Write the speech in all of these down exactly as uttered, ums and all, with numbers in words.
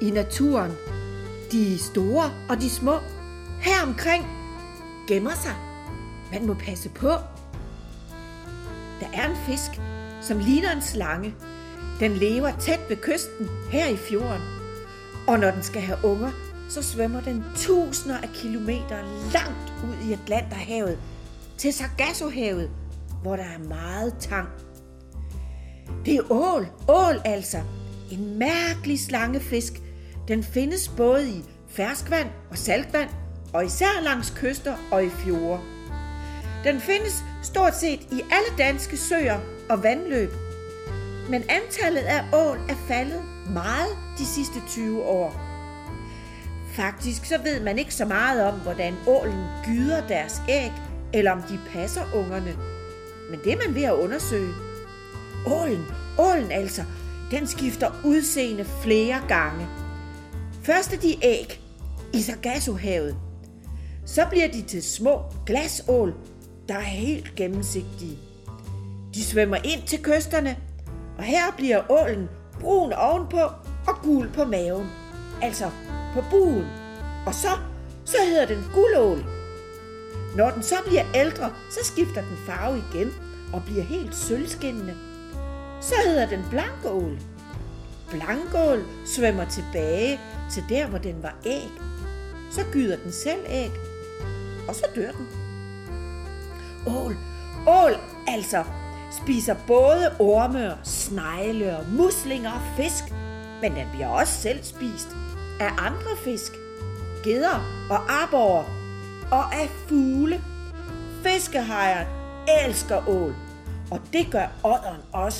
i naturen. De store og de små her omkring gemmer sig. Man må passe på. Der er en fisk, som ligner en slange. Den lever tæt ved kysten her i fjorden. Og når den skal have unger, så svømmer den tusinder af kilometer langt ud i Atlanterhavet til Sargassohavet, hvor der er meget tang. Det er ål, ål altså. En mærkelig slangefisk. Den findes både i ferskvand og saltvand, og især langs kyster og i fjorde. Den findes stort set i alle danske søer og vandløb. Men antallet af ål er faldet meget de sidste tyve år. Faktisk så ved man ikke så meget om, hvordan ålen gyder deres æg, eller om de passer ungerne. Men det er man ved at undersøge. Ålen, ålen altså, den skifter udseende flere gange. Først er de æg i Sargassohavet. Så bliver de til små glasål, der er helt gennemsigtige. De svømmer ind til kysterne, og her bliver ålen brun ovenpå og gul på maven. Altså på buen. Og så, så hedder den guldål. Når den så bliver ældre, så skifter den farve igen og bliver helt sølvskinnende. Så hedder den blankål. Blankål svømmer tilbage til der, hvor den var æg. Så gyder den selv æg, og så dør den. Ål, ål altså, spiser både orme og snegle og muslinger og fisk, men den bliver også selv spist af andre fisk, gedder og aborrer og af fugle. Fiskehejeren elsker ål, og det gør odderen også.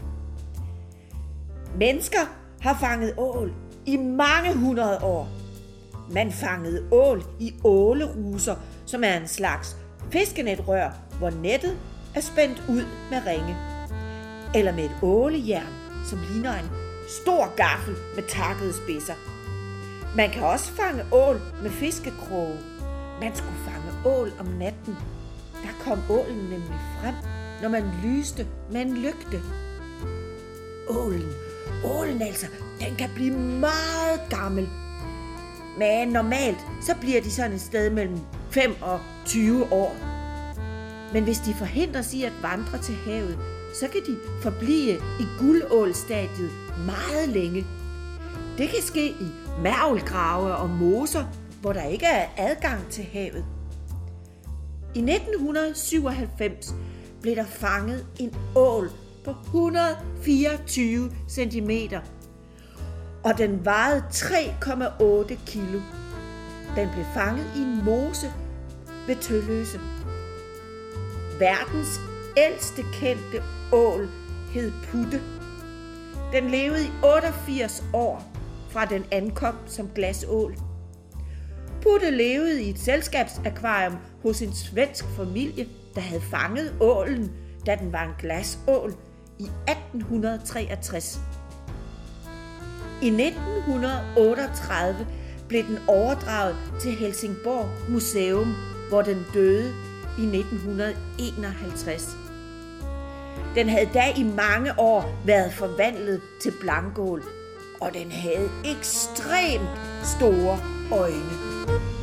Mennesker har fanget ål i mange hundrede år. Man fangede ål i åleruser, som er en slags fiskenetrør, hvor nettet er spændt ud med ringe. Eller med et ålejern, som ligner en stor gaffel med takkede spidser. Man kan også fange ål med fiskekroge. Man skulle fange ål om natten. Der kom ålen nemlig frem, når man lyste med en lygte. Ålen, ålen altså, den kan blive meget gammel. Men normalt, så bliver de sådan et sted mellem fem og tyve år. Men hvis de forhindres i at vandre til havet, så kan de forblive i guldålstadiet meget længe. Det kan ske i mergelgrave og moser, hvor der ikke er adgang til havet. I nitten syvoghalvfems blev der fanget en ål på et hundrede og fireogtyve centimeter, og den vejede tre komma otte kilo. Den blev fanget i en mose ved Tølløse. Verdens ældste kendte ål hed Putte. Den levede i otteogfirs år, fra den ankom som glasål. Putte levede i et selskabsakvarium hos en svensk familie, der havde fanget ålen, da den var en glasål i atten treogtres. I nitten otteogtredive blev den overdraget til Helsingborg Museum, hvor den døde i nitten enoghalvtreds. Den havde da i mange år været forvandlet til blankål, og den havde ekstremt store øjne.